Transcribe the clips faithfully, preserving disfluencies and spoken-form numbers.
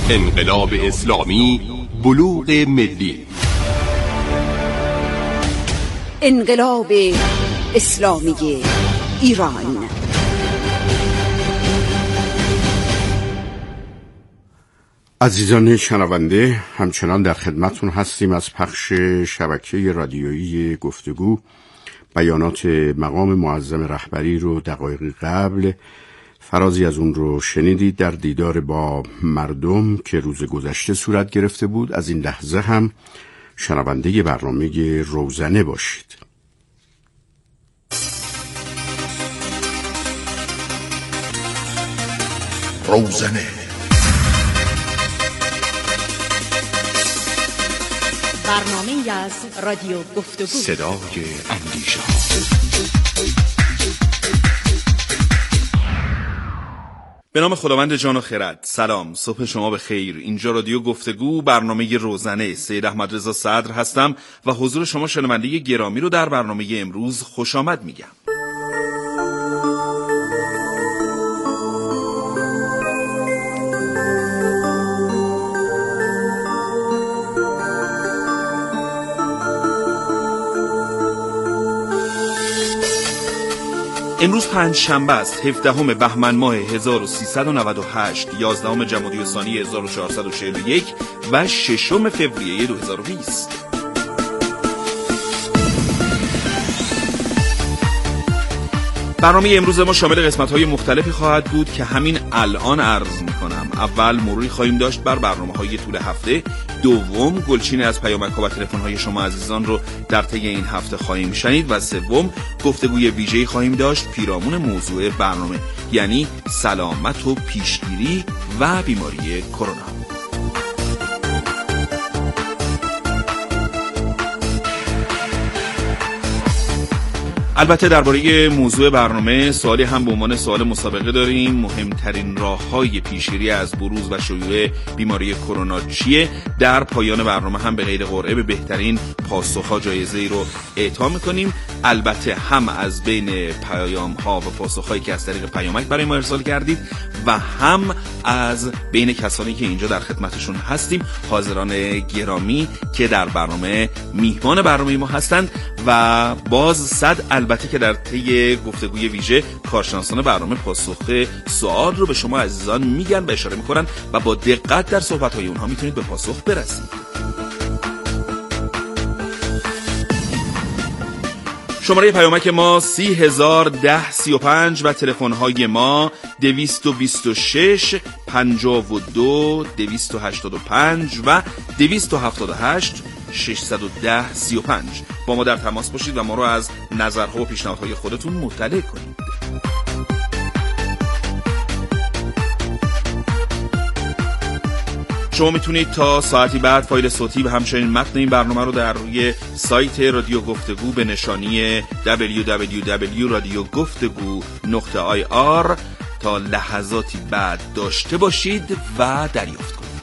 انقلاب اسلامی، بلوغ ملی. انقلاب اسلامی ایران. عزیزان شنونده، همچنان در خدمتون هستیم از پخش شبکه رادیویی گفتگو. بیانات مقام معظم رهبری رو دقایقی قبل فرازی از اون رو شنیدید در دیدار با مردم که روز گذشته صورت گرفته بود. از این لحظه هم شنونده برنامه روزنه باشید. روزنه، برنامه از رادیو گفتگو، صدای اندیشه. به نام خداوند جان و خرد. سلام، صبح شما به خیر. اینجا رادیو گفتگو، برنامه روزنه. سید احمد رضا صدر هستم و حضور شما شنونده گرامی رو در برنامه امروز خوش آمد میگم. امروز پنج شنبه است، هفدهم بهمن ماه هزار و سیصد و نود و هشت، یازدهم جمادی الثانی هزار و چهارصد و چهل و یک و ششم فوریه دو هزار و بیست. برنامه امروز ما شامل قسمت‌های مختلفی خواهد بود که همین الان عرض می‌کنم. اول مروری خواهیم داشت بر برنامه‌های طول هفته، دوم گلچین از پیامک‌ها و تلفن‌های شما عزیزان رو در طی این هفته خواهیم شنید و سوم گفتگوی ویژه‌ای خواهیم داشت پیرامون موضوع برنامه، یعنی سلامت و پیشگیری و بیماری کرونا. البته درباره موضوع برنامه سوالی هم به عنوان سوال مسابقه داریم. مهمترین راه‌های پیشگیری از بروز و شیوع بیماری کرونا چیه؟ در پایان برنامه هم به غیر قرعه به بهترین پاسخ‌ها جایزه‌ای رو اعطا می‌کنیم. البته هم از بین پیام‌ها و پاسخ‌هایی که از طریق پیامک برای ما ارسال کردید و هم از بین کسانی که اینجا در خدمتشون هستیم، حاضران گرامی که در برنامه میهمان برنامه ما هستند و باز صد البته که در طی گفتگوی ویژه کارشناسان برنامه پاسخ سوال رو به شما عزیزان میگن و اشاره میکنن و با دقت در صحبت‌های اونها میتونید به پاسخ برسید. شماره پیامک ما سی هزار ده سی و پنج و تلفن‌های ما دویست و بیست و شش پنجاه و دو دویست و هشتاد و پنج و دویست و هفتاد و هشت ششصد و ده سی و پنج. با ما در تماس باشید و ما رو از نظرها و پیشنهادهای خودتون مطلع کنید. شما میتونید تا ساعتی بعد فایل صوتی و همچنین متن این برنامه رو در روی سایت رادیو گفتگو به نشانی دبلیو دبلیو دبلیو دات رادیو گفتگو نقطه آی آر تا لحظاتی بعد داشته باشید و دریافت کنید.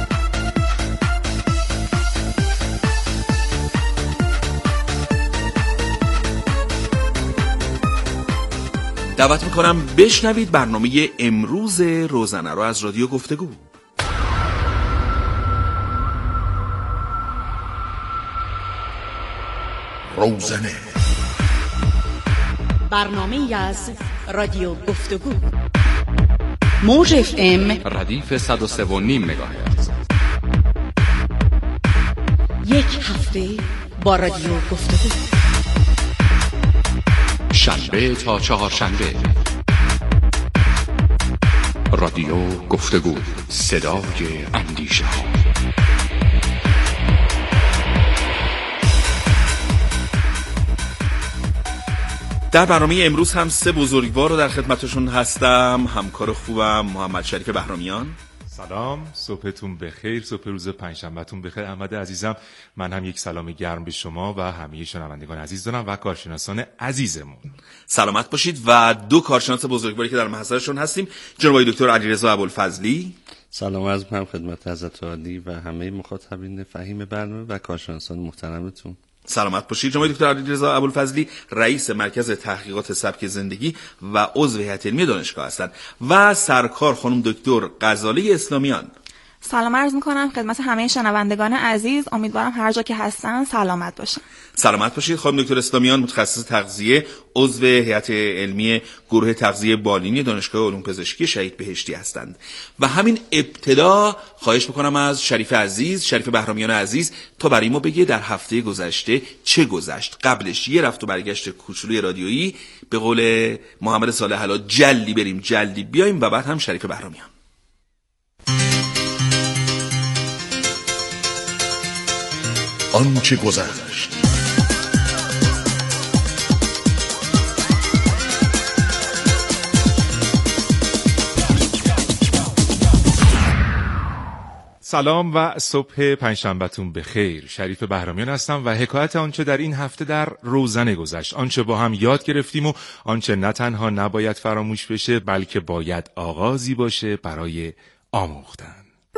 دعوت میکنم بشنوید برنامه امروز روزنه رو از رادیو گفتگو. روزنه، برنامه از رادیو گفتگو، موج اف ام ردیف صد و سه و نیم مگاهرتز. یک هفته با رادیو گفتگو، شنبه تا چهارشنبه. رادیو گفتگو، صدای اندیشه ها. در برنامه امروز هم سه بزرگوار رو در خدمتشون هستم. همکار خوبم محمد شریف بهرامیان. سلام، صبحتون بخیر، صبح روز پنجشنبهتون بخیر. احمد عزیزم، من هم یک سلام گرم به شما و همه شنوندگان عزیز دارم و کارشناسان عزیزمون. سلامت باشید. و دو کارشناس بزرگواری که در محضرشون هستیم، جناب دکتر علیرضا ابوالفضلی. سلام عرض می‌کنم خدمت حضرت عالی و همه مخاطبین فهیم برنامه و کارشناسان محترمتون. سلامت باشید. جناب دکتر علیرضا ابوالفضلی رئیس مرکز تحقیقات سبک زندگی و عضو هیئت علمی دانشگاه هستند و سرکار خانم دکتر غزاله اسلامیان. سلام عرض میکنم خدمت همه شنوندگان عزیز. امیدوارم هر جا که هستن سلامت باشن. سلامت باشید. خانم دکتر اسلامیان متخصص تغذیه، عضو هیئت علمی گروه تغذیه بالینی دانشگاه علوم پزشکی شهید بهشتی هستند. و همین ابتدا خواهش میکنم از شریف عزیز، شریف بهرامیان عزیز، تا برای ما بگه در هفته گذشته چه گذشت. قبلش یه رفت و برگشت کوچولوی رادیویی، به قول محمد صالح الا جلی بریم جلی بیایم، و بعد هم شریف بهرامیان. آنچه گذشت. سلام و صبح پنجشنبهتون بخیر. شریف بهرامیان هستم و حکایت آنچه در این هفته در روزنه گذشت، آنچه با هم یاد گرفتیم و آنچه نه تنها نباید فراموش بشه بلکه باید آغازی باشه برای آموختن.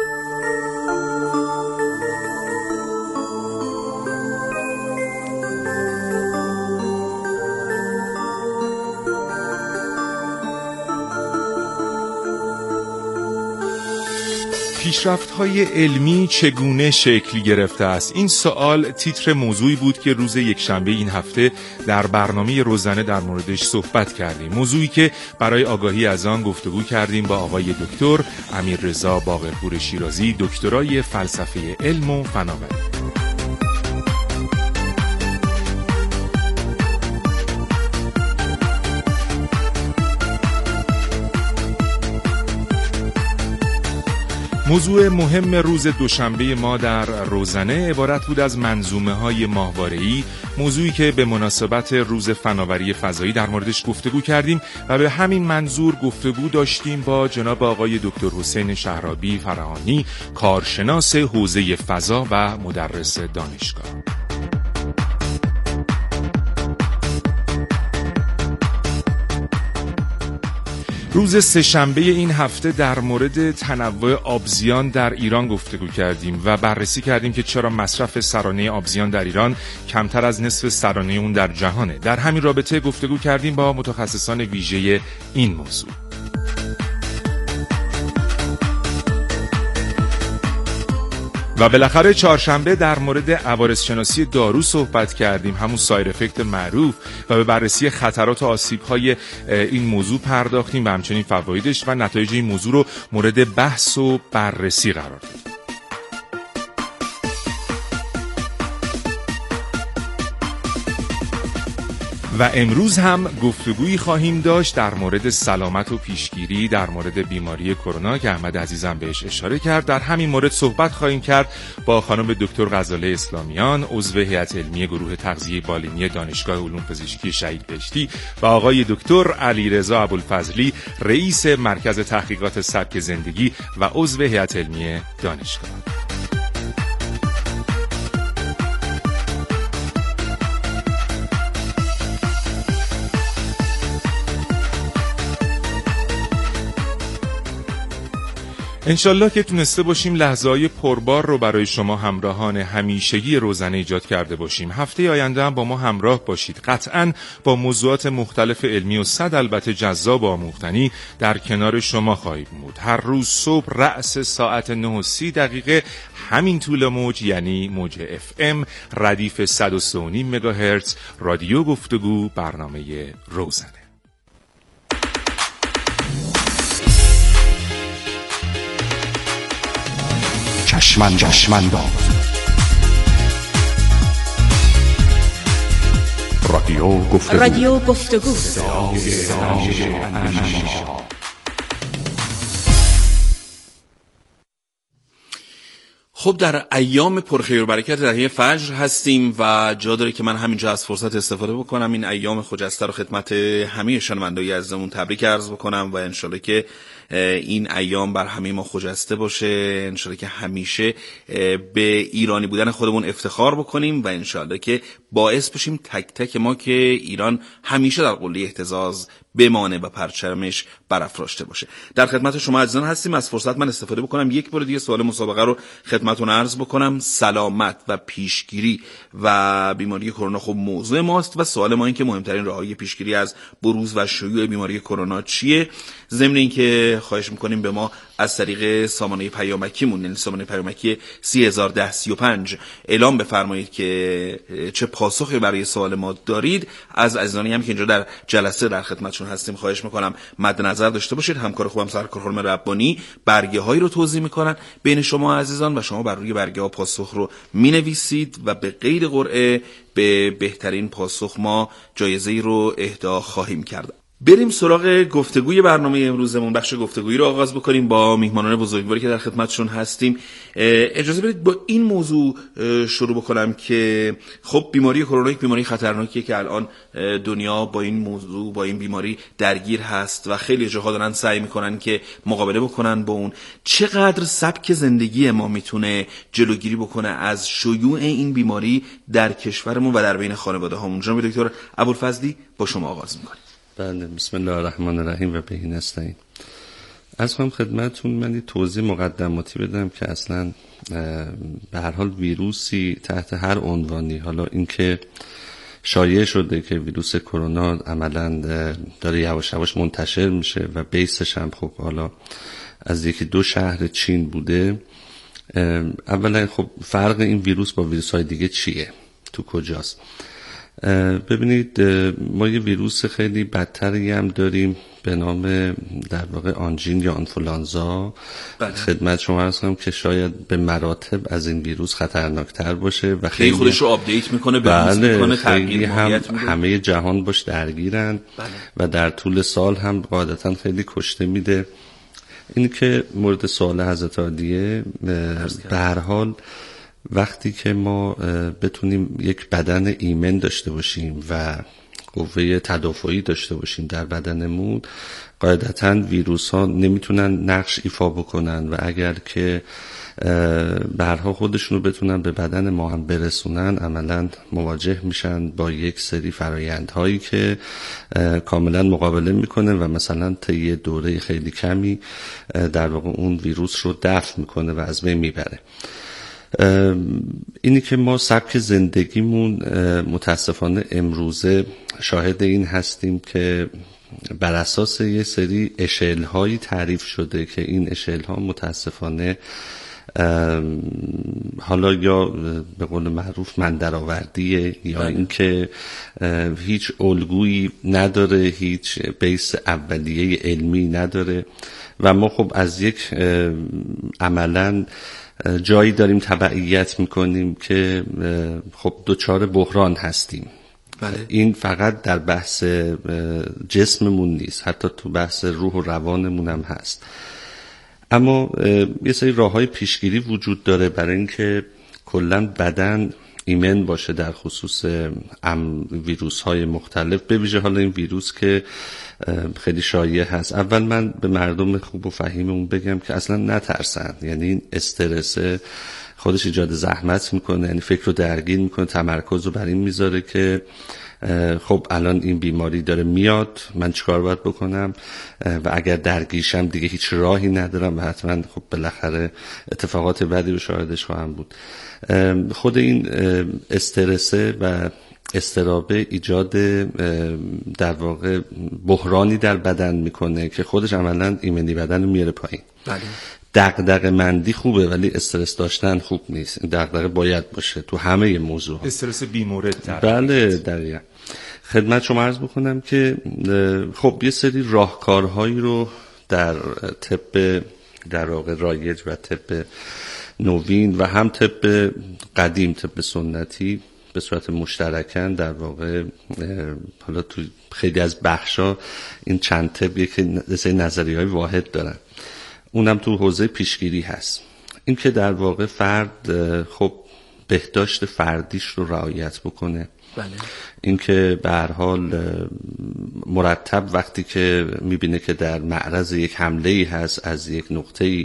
پیشرفت‌های علمی چگونه شکل گرفته است؟ این سوال تیتر موضوعی بود که روز یکشنبه این هفته در برنامه روزنه در موردش صحبت کردیم. موضوعی که برای آگاهی از آن گفتگو کردیم با آقای دکتر امیررضا باقرپور شیرازی، دکترای فلسفه علم و فناوری. موضوع مهم روز دوشنبه ما در روزنه عبارت بود از منظومه های ماهواره‌ای، موضوعی که به مناسبت روز فناوری فضایی در موردش گفتگو کردیم و به همین منظور گفتگو داشتیم با جناب آقای دکتر حسین شهرابی فرهانی، کارشناس حوزه فضا و مدرس دانشگاه. روز سه‌شنبه این هفته در مورد تنوع آبزیان در ایران گفتگو کردیم و بررسی کردیم که چرا مصرف سرانه آبزیان در ایران کمتر از نصف سرانه اون در جهانه. در همین رابطه گفتگو کردیم با متخصصان ویژه این موضوع. و بالاخره چهارشنبه در مورد عوارض شناسی دارو صحبت کردیم، همون سایر افکت معروف، و به بررسی خطرات و آسیب‌های این موضوع پرداختیم و همچنین فوایدش و نتایج این موضوع رو مورد بحث و بررسی قرار دادیم. و امروز هم گفتگویی خواهیم داشت در مورد سلامت و پیشگیری در مورد بیماری کرونا که احمد عزیزم بهش اشاره کرد. در همین مورد صحبت خواهیم کرد با خانم دکتر غزاله اسلامیان، عضو هیئت علمی گروه تغذیه بالینی دانشگاه علوم پزشکی شهید بهشتی، و آقای دکتر علیرضا ابوالفضلی، رئیس مرکز تحقیقات سبک زندگی و عضو هیئت علمی دانشگاه. انشالله که تونسته باشیم لحظه‌های پربار رو برای شما همراهان همیشگی روزنه ایجاد کرده باشیم. هفته آینده هم با ما همراه باشید. قطعاً با موضوعات مختلف علمی و صد البته جذاب و آموختنی در کنار شما خواهیم بود. هر روز صبح رأس ساعت نه و سی دقیقه همین طول موج، یعنی موج اف ام ردیف صد و سه و نیم مگاهرتز، رادیو گفتگو، برنامه روزنه. چشمن چشمنداز رادیو گفتگو رادیو گفتگو خب در ایام پرخیر و برکت دهه فجر هستیم و جا داره که من همینجا از فرصت استفاده بکنم این ایام خجسته رو خدمت همه شنوندگان عزیزمون تبریک عرض بکنم و انشالله که این ایام بر همه ما خجسته باشه، انشالله که همیشه به ایرانی بودن خودمون افتخار بکنیم و انشالله که باعث بشیم تک تک ما که ایران همیشه در قله اهتزاز بمانه و پرچمش برافراشته باشه. در خدمت شما عزیزان هستیم. از فرصت من استفاده بکنم یک بار دیگه سوال مسابقه رو خدمتتون عرض بکنم. سلامت و پیشگیری و بیماری کرونا خب موضوع ماست و سوال ما این که مهمترین راههای پیشگیری از بروز و شیوع بیماری کرونا چیه؟ ضمن این که خواهش میکنیم به ما از طریق سامانه پیامکیمون، یعنی سامانه پیامکی سی هزار و ده سی و پنج اعلام بفرمایید که چه پاسخی برای سوال ما دارید. از عزیزانی هم که اینجا در جلسه در خدمتشون هستیم خواهش میکنم مد نظر داشته باشید. همکار خوبم سرکار خانم ربانی برگه هایی رو توزیع میکنن بین شما عزیزان و شما بر روی برگه ها پاسخ رو مینویسید و به غیر قرعه به بهترین پاسخ ما جایزه ای رو اهدا خواهیم کرد. بریم سراغ گفتگوی برنامه امروزمون. بخش گفتگویی رو آغاز بکنیم با میهمانان بزرگواری که در خدمتشون هستیم. اجازه بدید با این موضوع شروع بکنم که خب بیماری کرونا یک بیماری خطرناکیه که الان دنیا با این موضوع با این بیماری درگیر هست و خیلی جاها دارن سعی میکنن که مقابله بکنن با اون. چقدر سبک زندگی ما میتونه جلوگیری بکنه از شیوع این بیماری در کشورمون و در بین خانواده هامون؟ جناب دکتر ابوالفضلی با شما آغاز میکنیم. بله، بسم الله الرحمن الرحیم و بهی نستعین. از هم خدمتتون من یه توضیح مقدماتی بدم که اصلا به هر حال ویروسی تحت هر عنوانی، حالا اینکه شایع شده که ویروس کرونا عملاً داره یواش یواش منتشر میشه و بیسش هم خب حالا از یکی دو شهر چین بوده. اولا خب فرق این ویروس با ویروس‌های دیگه چیه؟ تو کجاست؟ ببینید ما یه ویروس خیلی بدتری هم داریم به نام در واقع آنژین یا آنفولانزا. بله. خدمت شما عرض کنم که شاید به مراتب از این ویروس خطرناکتر باشه و خیلی خودش رو آپدیت میکنه، بله میکنه، خیلی هم همه جهان باش درگیرن. بله. و در طول سال هم قاعدتا خیلی کشته میده. این که مورد سوال حضرت عالیه، به هر حال وقتی که ما بتونیم یک بدن ایمن داشته باشیم و قوه تدافعی داشته باشیم در بدنمون، قاعدتاً ویروس ها نمیتونن نقش ایفا بکنن و اگر که برها خودشونو بتونن به بدن ما هم برسونن، عملاً مواجه میشن با یک سری فرایندهایی که کاملاً مقابله میکنه و مثلا طی دوره خیلی کمی در واقع اون ویروس رو دفع میکنه و از بین میبره. اینی که ما سبک زندگیمون متاسفانه امروزه شاهد این هستیم که بر اساس یه سری اشل هایی تعریف شده که این اشل ها متاسفانه حالا یا به قول معروف من درآوردیه یا اینکه هیچ الگویی نداره، هیچ بیس اولیه علمی نداره و ما خب از یک عملاً جایی داریم تبعیت میکنیم که خب دوچار بحران هستیم. بله. این فقط در بحث جسممون نیست، حتی تو بحث روح و روانمون هم هست. اما یه سری راههای پیشگیری وجود داره برای اینکه کلا بدن ایمن باشه در خصوص ویروس های مختلف، به ویژه حالا این ویروس که خیلی شایع هست. اول من به مردم خوب و فهیممون بگم که اصلا نترسن، یعنی این استرس خودش ایجاد زحمت میکنه، یعنی فکر رو درگیر میکنه، تمرکز رو بر این میذاره که خب الان این بیماری داره میاد، من چیکار باید بکنم و اگر درگیرشم دیگه هیچ راهی ندارم و حتما خب بالاخره اتفاقات بدی رو شاهدش خواهم بود. خود این استرسه و استرابه ایجاد در واقع بحرانی در بدن میکنه که خودش عملاً ایمنی بدن رو میاره پایین. بله. دغدغه مندی خوبه ولی استرس داشتن خوب نیست. دغدغه باید باشه تو همه موضوع. استرس بی‌مورد. بله دقیقاً. خدمت شما عرض بکنم که خب یه سری راهکارهایی رو در طب در واقع رایج و طب نوین و هم طب قدیم، طب سنتی به صورت مشترکاً در واقع حالا تو خیلی از بخشا این چند طب یک نظریه‌های واحد دارن. اونم تو حوزه پیشگیری هست. این که در واقع فرد خب بهداشت فردیش رو رعایت بکنه. بله. این که به هر حال مرتب وقتی که میبینه که در معرض یک حمله‌ای هست از یک نقطه‌ای،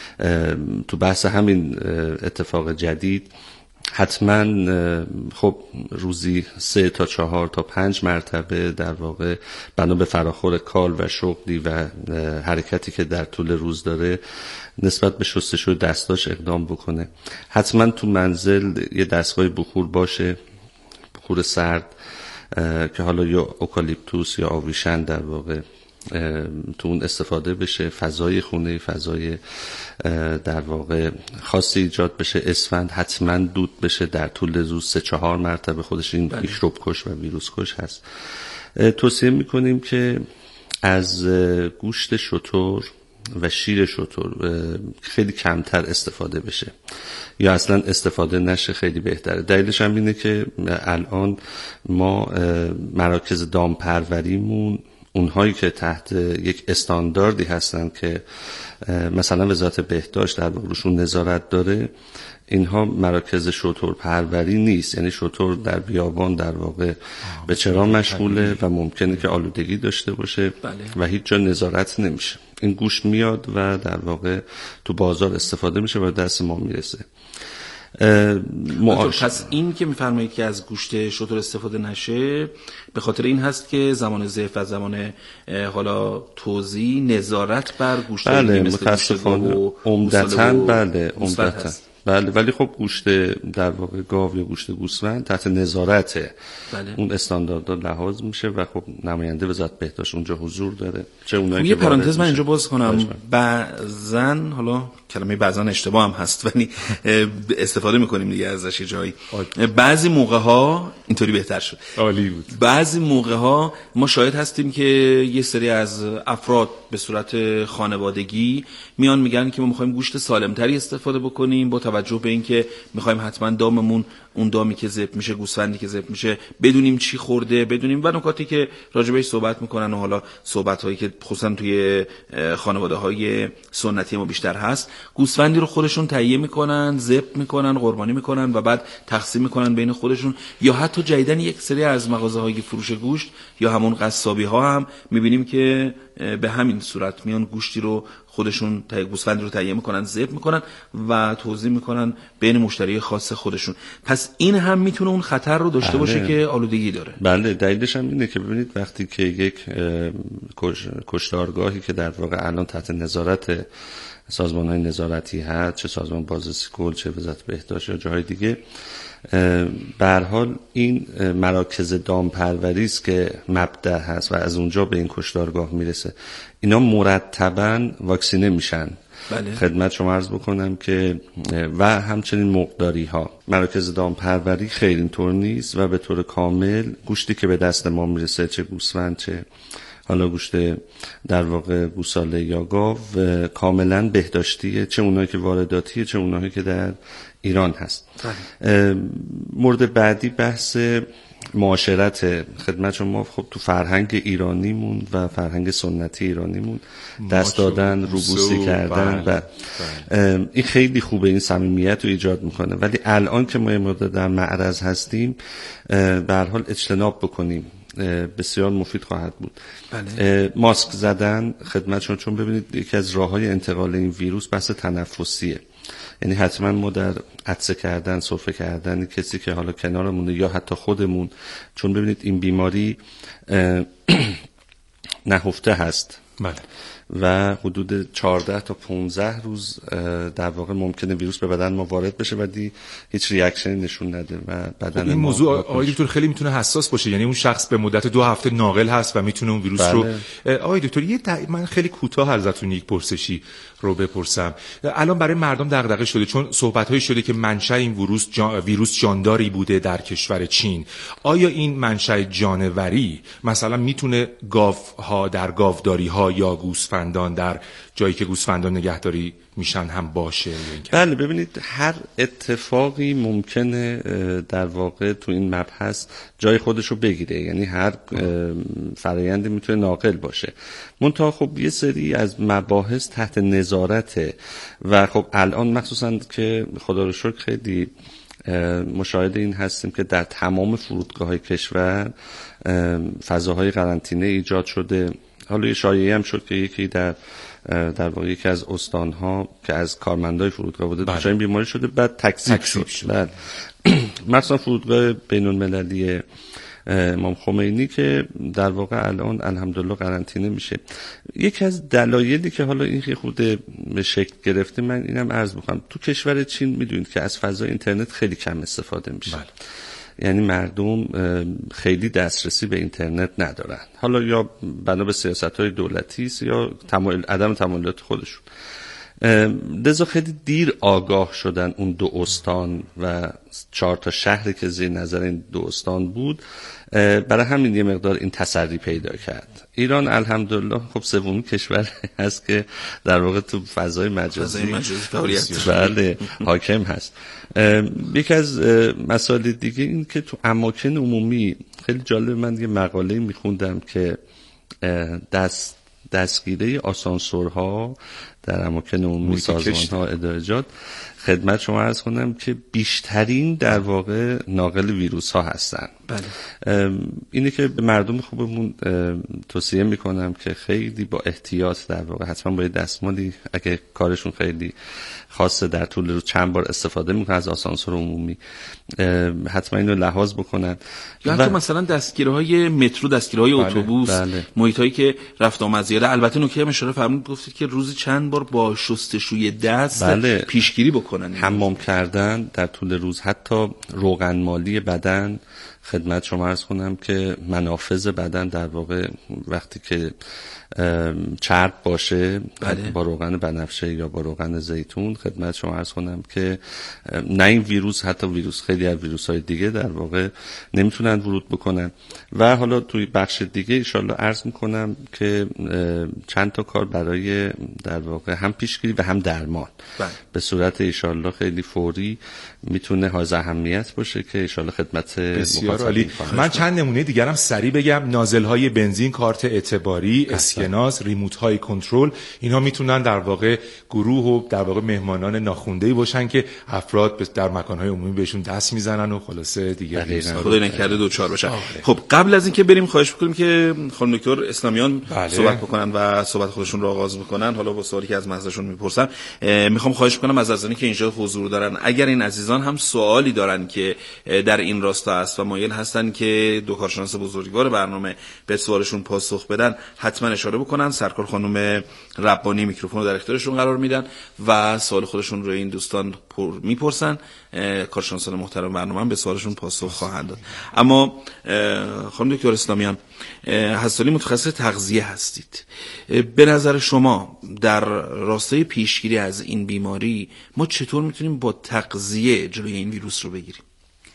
تو بحث همین اتفاق جدید حتما خب روزی سه تا چهار تا پنج مرتبه در واقع بنا به فراخور کار و شغلی و حرکتی که در طول روز داره نسبت به شستشوی دستاش اقدام بکنه. حتما تو منزل یه دستگاه بخور باشه، بخور سرد که حالا یا اوکالیپتوس یا آویشن در واقع تو اون استفاده بشه، فضای خونه، فضای در واقع خاصی ایجاد بشه، اسفند حتما دود بشه در طول روز سه چهار مرتبه، خودش این میکروب کش و ویروس کش هست. توصیه میکنیم که از گوشت شتر و شیر شتر خیلی کمتر استفاده بشه یا اصلا استفاده نشه، خیلی بهتره. دلیلش هم اینه که الان ما مراکز دامپروریمون، اونهایی که تحت یک استانداردی هستن که مثلا وزارت بهداشت در روشون نظارت داره، اینها مراکز شتر پروری نیست. یعنی شتر در بیابان در واقع به چرا مشغوله و ممکنه که آلودگی داشته باشه بله. و هیچ جا نظارت نمیشه. این گوشت میاد و در واقع تو بازار استفاده میشه و دست ما میرسه. معاش... پس این که میفرمایید که از گوشت شتر استفاده نشه به خاطر این هست که زمان ضعف و زمان حالا توزیع نظارت بر گوشت بله متاسفانه عمدتاً بله عمدتاً بله، ولی خب گوشت در واقع گاو یا گوشت گوسفند تحت نظارته بله. اون استانداردها لحاظ میشه و خب نماینده وزارت بهداشت اونجا حضور داره. چه اونایی یه پرانتز من اینجا باز کنم، بعضن حالا کلمه بعضن اشتباه هم هست ولی استفاده میکنیم دیگه ازش یه جایی، بعضی موقع ها اینطوری بهتر شد، عالی بود. بعضی موقع ها ما شاهد هستیم که یه سری از افراد به صورت خانوادگی میان میگن که ما میخوایم گوشت سالمتری استفاده بکنیم با توجه به اینکه میخوایم حتما داممون اون دامی که ذبح میشه، گوسفندی که ذبح میشه، بدونیم چی خورده، بدونیم و نکاتی که راجبش صحبت میکنن و حالا صحبت هایی که خصوصا توی خانواده های سنتی ما بیشتر هست، گوسفندی رو خودشون تهیه میکنن، ذبح میکنن، قربانی میکنن و بعد تقسیم میکنن بین خودشون. یا حتی جدیدن یک سری از مغازه های فروش گوشت یا همون قصابی ها هم میبینیم که به همین صورت میان گوشتی رو خودشون گوسفند رو تهیه میکنن، ذبح میکنن و توزیع میکنن بین مشتری خاص خودشون. پس این هم میتونه اون خطر رو داشته بله. باشه که آلودگی داره. بله دلیلش هم اینه که ببینید وقتی که یک کش... کشتارگاهی که در واقع الان تحت نظارت سازمان‌های نظارتی هست، چه سازمان بازرسی کل، چه وزارت بهداشت یا جاهای دیگه، به هر حال این مراکز دامپروری است که مبدأ هست و از اونجا به این کشتارگاه میرسه. اینا مرتباً واکسینه میشن. بله. خدمت شما عرض بکنم که و همچنین مرغداری ها، مراکز دامپروری خیلی اینطور نیست و به طور کامل گوشتی که به دست ما میرسه، چه گوسفند چه حالا گوشت در واقع گوساله یا گاو، کاملا بهداشتیه، چه اونایی که وارداتیه چه اونایی که در ایران هست. بله. مورد بعدی بحث معاشرت. خدمت شما خب تو فرهنگ ایرانیمون و فرهنگ سنتی ایرانیمون دست دادن، روبوسی کردن و این خیلی خوبه، این صمیمیت رو ایجاد میکنه. ولی الان که ما یه مدت در معرض هستیم به هر حال اجتناب بکنیم، بسیار مفید خواهد بود. بله. ماسک زدن خدمتشون، چون ببینید یکی از راههای انتقال این ویروس بحث تنفسیه. یعنی حتما ما در عطسه کردن، سرفه کردن کسی که حالا کنارمونه یا حتی خودمون، چون ببینید این بیماری نهفته هست بله. و حدود چهارده تا پانزده روز در واقع ممکنه ویروس به بدن ما وارد بشه و دی هیچ ریاکشنی نشون نده و بدن این موضوع آقای دکتر خیلی میتونه حساس باشه. یعنی اون شخص به مدت دو هفته ناقل هست و میتونه اون ویروس بله. رو آقای دکتر یه تق... من خیلی کوتاه ازتون یک پرسشی رو بپرسم. الان برای مردم دغدغه شده چون صحبت‌هایی شده که منشأ این ویروس جان... ویروس جانداری بوده در کشور چین. آیا این منشأ جانوری مثلا میتونه گاوها در گاوداری‌ها یا گوسفندان در جایی که گوسفندان نگهداری میشن هم باشه؟ بله ببینید هر اتفاقی ممکنه در واقع تو این مبحث جای خودشو بگیره، یعنی هر فرآیندی میتونه ناقل باشه. منتها خب یه سری از مباحث تحت نظارته و خب الان مخصوصا که خدا رو شکر خیلی مشاهده این هستیم که در تمام فرودگاه‌های کشور فضاهای قرنطینه ایجاد شده. حالا یه شایعه هم شد که یکی در در واقع یکی از استان‌ها که از کارمندای فرودگاه بوده دچار این بیماری شده، بعد تکذیب شد. شد. بعد مثلا فرودگاه بین‌المللی امام خمینی که در واقع الان الحمدلله قرنطینه میشه. یکی از دلایلی که حالا این خود به شکل گرفته من اینم عرض می‌کنم، تو کشور چین میدونید که از فضای اینترنت خیلی کم استفاده میشه. بله. یعنی مردم خیلی دسترسی به اینترنت ندارن، حالا یا بنا به سیاست‌های دولتی است یا تمایل عدم تمایلات خودشون. لذا خیلی دیر آگاه شدن اون دو استان و چهار تا شهری که زیر نظر این دو استان بود، برای همین یه مقدار این تسری پیدا کرد. ایران الحمدلله خب سومین کشور هست که در واقع تو فضای مجازی بله حاکم هست. یکی از مسائل دیگه این که تو اماکن عمومی خیلی جالب، من یه مقاله میخوندم که دست دستگیری آسانسورها در اماکن عمومی، سازمان‌ها، ادارجات، خدمت شما عرض کنم که بیشترین در واقع ناقل ویروس ها هستن. بله. اینه که به مردم خوبمون توصیه میکنم که خیلی با احتیاط در واقع حتما با دستمالی اگه کارشون خیلی خاصه در طول روز چند بار استفاده میکنن از آسانسور عمومی، حتما اینو لحاظ بکنن. یا حتی مثلا دستگیرهای مترو، دستگیرهای بله. اتوبوس، بله. محیطایی که رفت آمد زیاده. البته نکته هم اشاره فرمودید، گفتید که روزی چند بار با شستشوی دست بله. پیشگیری بکنن، حمام کردن در طول روز، حتی روغن مالی بدن. خدمت شما عرض کنم که منافذ بدن در واقع وقتی که چرب باشه بله. با روغن بنفشه یا با روغن زیتون، خدمت شما عرض کنم که نه این ویروس، حتی ویروس خیلی از ویروس‌های دیگه در واقع نمیتونن ورود بکنن. و حالا توی بخش دیگه انشالله عرض میکنم که چند تا کار برای در واقع هم پیشگیری و هم درمان بله. به صورت انشالله خیلی فوری میتونه حائز اهمیت باشه که انشالله خدمت بسیار عالی. من چند نمونه دیگرم سریع بگم. نازل‌های بنزین، کارت اعتباری، اسکناس، ریموت های کنترل، اینها میتونن در واقع گروه و در واقع مهمانان ناخونده‌ای باشن که افراد در مکان‌های عمومی بهشون دست میزنن و خلاصه دیگه خدای نکرده دوچار بشن. خب قبل از اینکه بریم خواهش می‌کنیم که خانم دکتر اسلامیان بله. صحبت بکنن و صحبت خودشون رو آغاز بکنن. حالا با سوالی که از مزدشون میپرسم میخوام خواهش کنم از عزیزانی که اینجا حضور دارن، اگر این عزیزان هم سوالی دارن که در این راستا است و مایل هستن که دو کارشناس بزرگوار برنامه به سوالشون پاسخ بدن، حتما اشاره بکنن. سرکار خانم ربانی میکروفون رو در اختیارشون قرار میدن و سوال خودشون رو این دوستان پر میپرسن. کارشناسان محترم برنامه به سوالشون پاسخ خواهند داد. اما خانم دکتر اسلامیان، حسالی متخصص تغذیه هستید، به نظر شما در راستای پیشگیری از این بیماری ما چطور میتونیم با تغذیه جلوی این ویروس رو بگیریم؟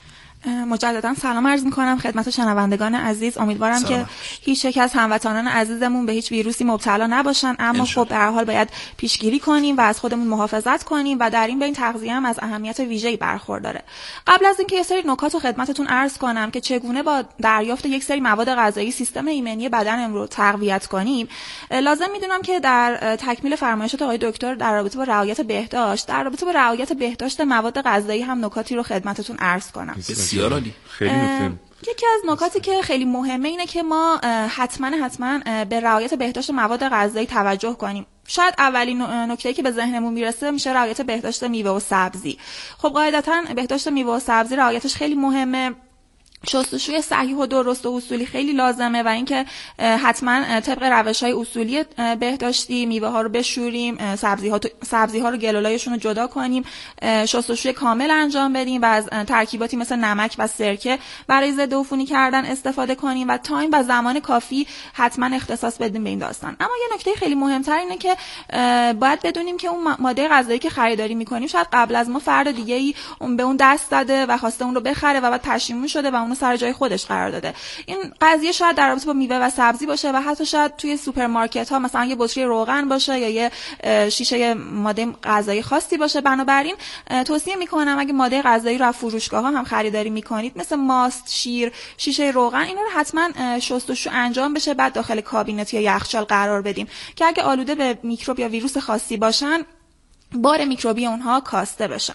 مجددا سلام عرض میکنم خدمت شنوندگان عزیز. امیدوارم سلام. که هیچ یک از هموطنان عزیزمون به هیچ ویروسی مبتلا نباشن، اما خب به هر حال باید پیشگیری کنیم و از خودمون محافظت کنیم و در این بین تغذیه هم از اهمیت ویژه‌ای برخورداره. قبل از اینکه یه سری نکات رو خدمتتون عرض کنم که چگونه با دریافت یک سری مواد غذایی سیستم ایمنی بدنمون رو تقویت کنیم، لازم میدونم که در تکمیل فرمایشات آقای دکتر در رابطه با رعایت بهداشت، در رابطه با رعایت بهداشت مواد غذایی هم نکاتی رو خدمتتون عرض کنم. بسیار عالی. خیلی مفید. یکی از نکاتی که خیلی مهمه اینه که ما حتما حتما به رعایت بهداشت مواد غذایی توجه کنیم. شاید اولین نکته‌ای که به ذهنمون میرسه میشه رعایت بهداشت میوه و سبزی. خب قاعدتاً بهداشت میوه و سبزی رعایتش خیلی مهمه. شستشوی صحیح و درست و اصولی خیلی لازمه و اینکه حتما طبق روش‌های اصولی بهداشتی میوه ها رو بشوریم، سبزی ها سبزی ها رو گلولایشون رو جدا کنیم، شستشوی کامل انجام بدیم و از ترکیباتی مثل نمک و سرکه برای ضد عفونی کردن استفاده کنیم و تایم و زمان کافی حتما اختصاص بدیم به این داستان. اما یه نکته خیلی مهمتر اینه که باید بدونیم که اون ماده غذایی که خریداری می‌کنیم شاید قبل از ما فرد دیگه‌ای اون به اون دست داده و خواسته اون رو بخره و بعد پشیمون شده و اونو سر جای خودش قرار داده. این قضیه شاید در رابطه با میوه و سبزی باشه و حتی شاید توی سوپرمارکت ها مثلا یه بطری روغن باشه یا یه شیشه ماده غذایی خاصی باشه. بنابراین توصیه میکنم اگه ماده غذایی رو از فروشگاه ها هم خریداری میکنید مثل ماست، شیر، شیشه روغن، اینا رو حتما شستشو انجام بشه، بعد داخل کابینت یا یخچال قرار بدیم که اگه آلوده به میکروب یا ویروس خاصی باشن بار میکروبی اونها کاسته بشه.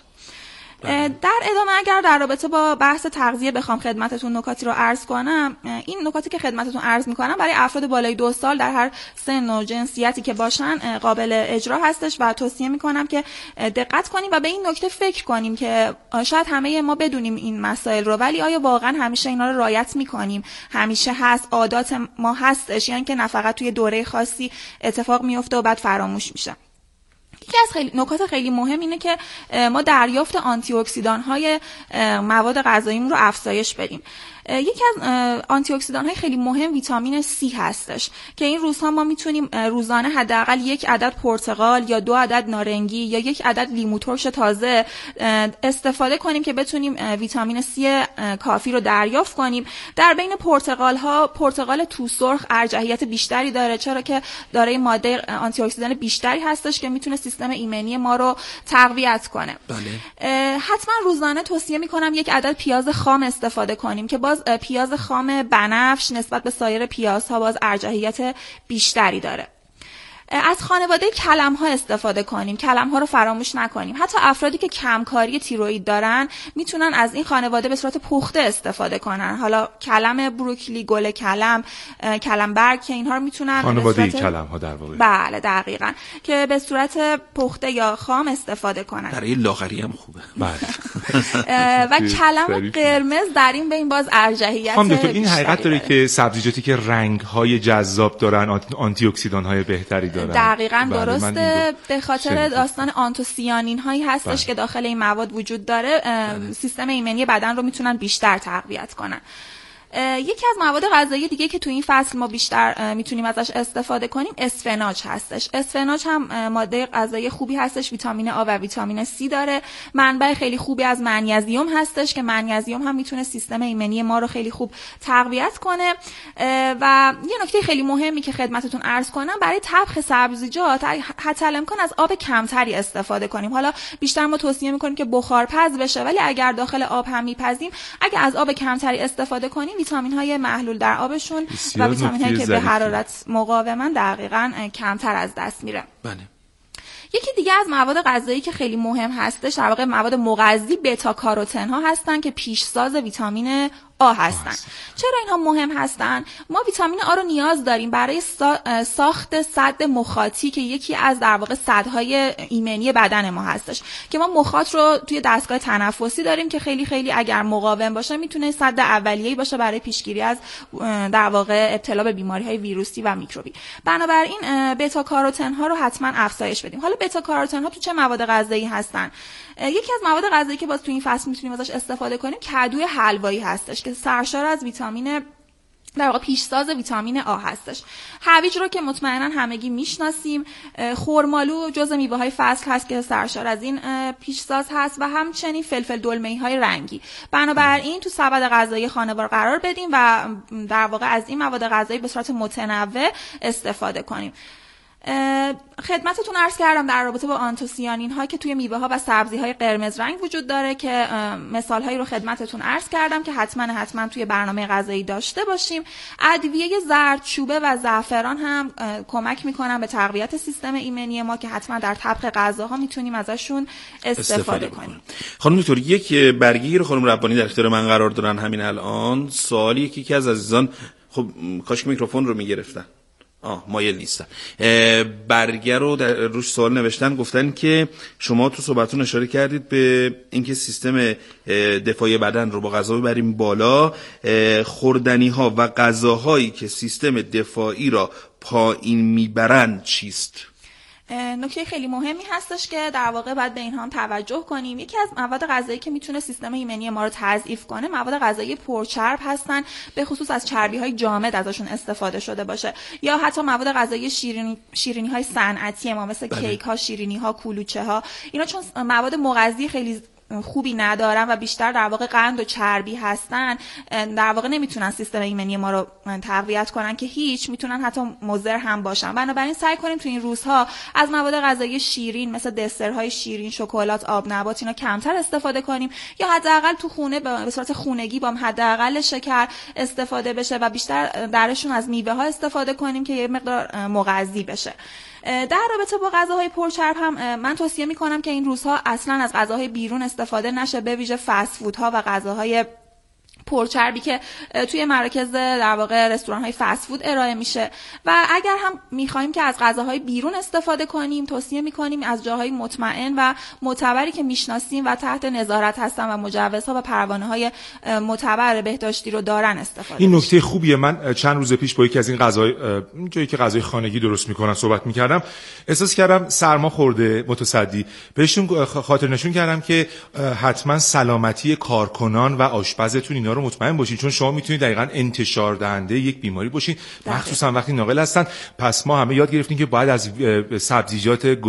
در ادامه اگر در رابطه با بحث تغذیه بخوام خدمتتون نکاتی رو عرض کنم، این نکاتی که خدمتتون عرض میکنم برای افراد بالای دو سال در هر سن و جنسیتی که باشن قابل اجرا هستش و توصیه میکنم که دقت کنیم و به این نکته فکر کنیم که شاید همه ما بدونیم این مسائل رو، ولی آیا واقعا همیشه اینا رو رعایت میکنیم؟ همیشه هست، عادات ما هستش، یعنی که نه فقط توی دوره خاصی اتفاق میفته و بعد فراموش میشه. یکی از خیلی نکات خیلی مهم اینه که ما دریافت آنتی اکسیدان های مواد غذاییمون رو افزایش بدیم. یکی از آنتی اکسیدان های خیلی مهم ویتامین سی هستش که این روزها ما میتونیم روزانه حداقل یک عدد پرتقال یا دو عدد نارنگی یا یک عدد لیمو ترش تازه استفاده کنیم که بتونیم ویتامین سی کافی رو دریافت کنیم. در بین پرتقال ها پرتقال تو سرخ ارجحیت بیشتری داره، چرا که دارای ماده آنتی اکسیدان بیشتری هستش که میتونه سیستم ایمنی ما رو تقویت کنه. بله. حتما روزانه توصیه میکنم یک عدد پیاز خام استفاده کنیم که باز پیاز خام بنفش نسبت به سایر پیازها باز ارجحیت بیشتری داره. از خانواده کلم ها استفاده کنیم، کلم ها رو فراموش نکنیم. حتی افرادی که کمکاری تیروئید دارن میتونن از این خانواده به صورت پخته استفاده کنن. حالا کلم بروکلی، گل کلم، کلم برگ که اینها رو میتونن خانواده صورت... کلم ها در واقع. بله دقیقاً، که به صورت پخته یا خام استفاده کنن. برای لاغری هم خوبه. بله. و کلم قرمز در این بین باز ارجحیت خانم دکتر این حقیقت داره که سبزیجاتی که رنگ های جذاب دارن آنتی اکسیدان های بهتری دارن. دقیقاً درسته. به خاطر داستان آنتوسیانین هایی هستش بله. که داخل این مواد وجود داره، بله. سیستم ایمنی بدن رو میتونن بیشتر تقویت کنن. یکی از مواد غذایی دیگه که تو این فصل ما بیشتر میتونیم ازش استفاده کنیم اسفناج هستش. اسفناج هم ماده غذایی خوبی هستش، ویتامین آ و ویتامین سی داره. منبع خیلی خوبی از منیزیم هستش که منیزیم هم میتونه سیستم ایمنی ما رو خیلی خوب تقویت کنه. و یه نکته خیلی مهمی که خدمتتون عرض کنم، برای طبخ سبزیجات حتی الامکان از آب کمتری استفاده کنیم. حالا بیشتر ما توصیه میکنیم که بخارپز بشه، ولی اگر داخل آب هم میپزیم، اگه از آب کمتری استفاده کنیم ویتامین های محلول در آبشون و ویتامین هایی که به حرارت مقاومن دقیقاً کمتر از دست میره. بله. یکی دیگه از مواد غذایی که خیلی مهم هستش در واقع مواد مغذی بتا کاروتن ها هستن که پیشساز ویتامین آ هستن. چرا اینها مهم هستن؟ ما ویتامین آ رو نیاز داریم برای ساخت سد مخاطی که یکی از در واقع سدهای ایمنی بدن ما هستش، که ما مخاط رو توی دستگاه تنفسی داریم که خیلی خیلی اگر مقاوم باشه میتونه سد اولیه‌ای باشه برای پیشگیری از در واقع ابتلا به بیماری‌های ویروسی و میکروبی. بنابراین بتا کاروتن ها رو حتما افزایش بدیم. حالا بتا کاروتن ها تو چه مواد غذایی هستن؟ یکی از مواد غذایی که باز تو این فصل میتونیم ازش استفاده کنیم کدوی حلوایی هستش که سرشار از ویتامین در واقع پیشساز ویتامین آ هستش. هویج رو که مطمئنا همگی میشناسیم. خرمالو جزء میوه‌های فصل هست که سرشار از این پیشساز هست و همچنین فلفل دلمه‌های رنگی. بنابراین تو سبد غذایی خانوار قرار بدیم و در واقع از این مواد غذایی به صورت متنوع استفاده کنیم. خدمتتون عرض کردم در رابطه با آنتوسیانین ها که توی میوه ها و سبزی های قرمز رنگ وجود داره که مثال هایی رو خدمتتون عرض کردم که حتما حتما توی برنامه غذایی داشته باشیم. ادویه زردچوبه و زعفران هم کمک میکنن به تقویت سیستم ایمنی ما که حتما در طبخ غذاها میتونیم ازشون استفاده, استفاده کنیم. خانم دکتر یک برگی رو خانم ربانی در اختیار من قرار دارن همین الان. سوالی یکی که از عزیزان خب کاش میکروفون رو میگرفتن آه مایل نیستن. برگر رو در روش سوال نوشتن، گفتن که شما تو صحبتون اشاره کردید به اینکه سیستم دفاعی بدن رو با غذا ببریم بالا. خوردنی ها و غذاهایی که سیستم دفاعی را پایین میبرن چیست؟ نکته خیلی مهمی هستش که در واقع باید به اینها هم توجه کنیم. یکی از مواد غذایی که میتونه سیستم ایمنی ما رو تضعیف کنه مواد غذایی پرچرب هستن، به خصوص از چربی‌های جامد ازشون استفاده شده باشه، یا حتی مواد غذایی شیرینی شیرینی‌های صنعتی ما مثل کیک‌ها، شیرینی‌ها، کلوچه‌ها. اینا چون مواد مغذی خیلی خوبی ندارن و بیشتر در واقع قند و چربی هستن، در واقع نمیتونن سیستم ایمنی ما رو تقویت کنن که هیچ، میتونن حتی مضر هم باشن. بنابراین سعی کنیم تو این روزها از مواد غذایی شیرین مثل دسرهای شیرین، شکلات، آب نبات اینا کمتر استفاده کنیم، یا حداقل تو خونه به صورت خونگی با حداقل شکر استفاده بشه و بیشتر درشون از میوه ها استفاده کنیم که یه مقدار مغذی بشه. در رابطه با غذاهای پرچرب هم من توصیه میکنم که این روزها اصلا از غذاهای بیرون استفاده نشه، به ویژه فست فودها و غذاهای پرچربی که توی مراکز در واقع رستوران های فست فود ارائه میشه. و اگر هم میخوایم که از غذاهای بیرون استفاده کنیم، توصیه میکنیم از جاهای مطمئن و معتبری که میشناسیم و تحت نظارت هستن و مجوزها و پروانه های معتبر بهداشتی رو دارن استفاده. این نکته خوبیه. من چند روز پیش با یکی از این غذای جایی که غذای خانگی درست میکنن صحبت میکردم، احساس کردم سرما خورده متصدی. بهشون خاطر نشون کردم که حتما سلامتی کارکنان و آشپزتون اینا رو مطمئن باشین، چون شما میتونید دقیقاً انتشار دهنده یک بیماری باشین، مخصوصا وقتی ناقل هستن. پس ما همه یاد گرفتیم که باید از سبزیجات